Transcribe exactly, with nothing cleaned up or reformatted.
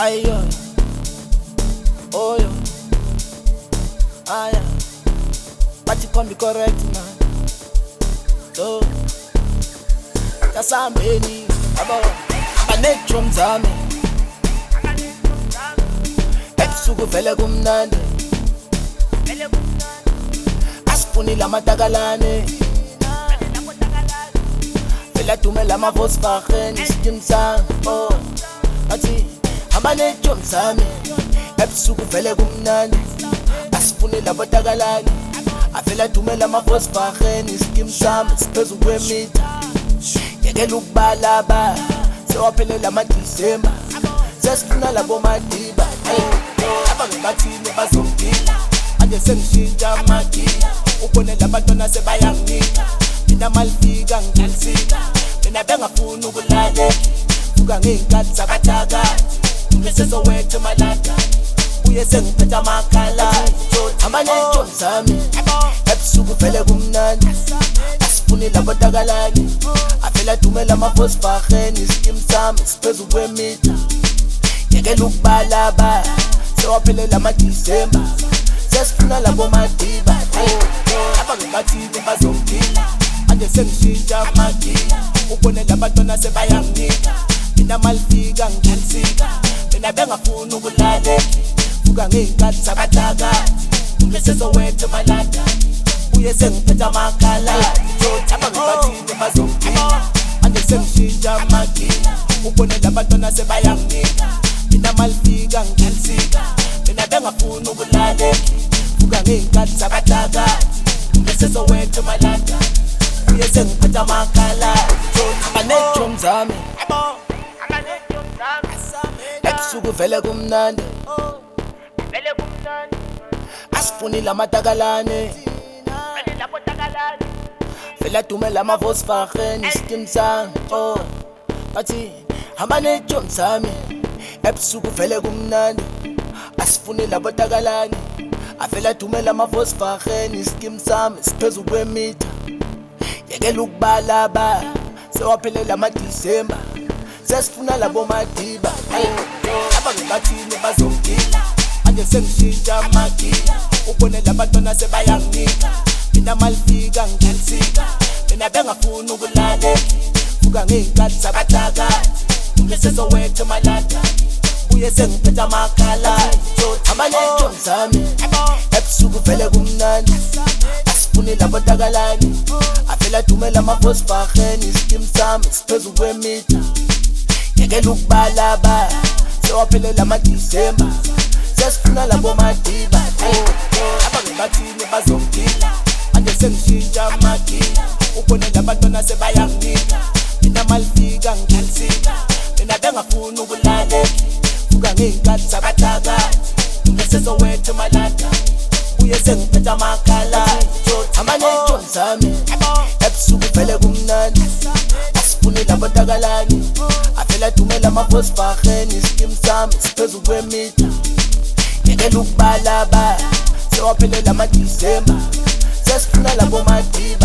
Ayo, oyo, aya, but you can't be correct, man. So, kasambeni, abo, abanetro mzame, ebusuku vele kumnandi, asifunile amatakalane, vele adume amavosi barheni, istim sang, oh, athi, abanetro mzame, ebusuku vele kumnandi, asifunile amatakalane, avela adume amavosi barheni, istim sami, siphezu kwemitha. Yekela ukubalaba sewaphelela ama-December sesifuna labo madiba abangebathini bazongila anje sengishintsha amagiya ubonela abantwana sebayanginika mina malifika ngiyalisika mina bengafuni ukulala vuka ngey'nkathi zabathakathi ngisesowethu emalada uye sengiphetha amakhala hamba ney'ntombi zami ebusuku vele kumnandi asifunile abotakalani avela adume amavosi barheni istim sami siphezu kwemitha yekela ukubalaba sewaphelela ama-December sesifuna labo madiba abangebathini bazongila anje sengishintsha amagiya ubonela abantwana sebayanginika mina malifika ngiyalisika mina bengafuni ukulala vuka ngey'nkathi zabathakathi ngisesowethu emalada uye sengiphetha amakhala abangebathini bazongila anje sengishintsha amagiya ubonela abantwana sebayanginika mina malifika ngiyalisika mina bengafuni ukulala vuka ngey'nkathi zabathakathi ngisesowethu emalada uye sengiphetha amakhala abanetro mzame ebusuku vele kumnandi asifunile amatakalane vele adume amavosi barheni istim sang, oh, bathi hamba ney'ntombi zami ebusuku vele kumnandi asifunile abotakalane avela adume amavosi barheni istim sami siphezu kwemitha yekela ukubalaba sewaphelela ama-December sesifuna labo madiba abangebathini bazongila anje sengishintsha amagiya ubonela abantwana sebayanginika mina malifika ngiyalisika mina bengafuni ukulala vuka ngey'nkathi zabathakathi ngisesowethu emalada uye sengiphetha amakhala hamba ney'ntombi zami ebusuku vele kumnandi asifunile abotakalani avela adume amavosi barheni istim sami siphezu kwemitha yekela ukubalaba sewaphelela ama-December sesifuna labo madiba abangebathini bazongila anje sengishintsha amagiya ubonela abantwana sebayanginika mina malifika ngiyalisika mina bengafuni ukulala vuka ngey'nkathi zabathakathi ngisesowethu emalada uye sengiphetha amakhala hamba ney'ntombi zami ebusuku vele kumnandi asifunile abotakalani avela adume amavosi barheni istim sami siphezu kwemitha yekela ukubalaba sewaphelela ama-December sesifuna labo madiba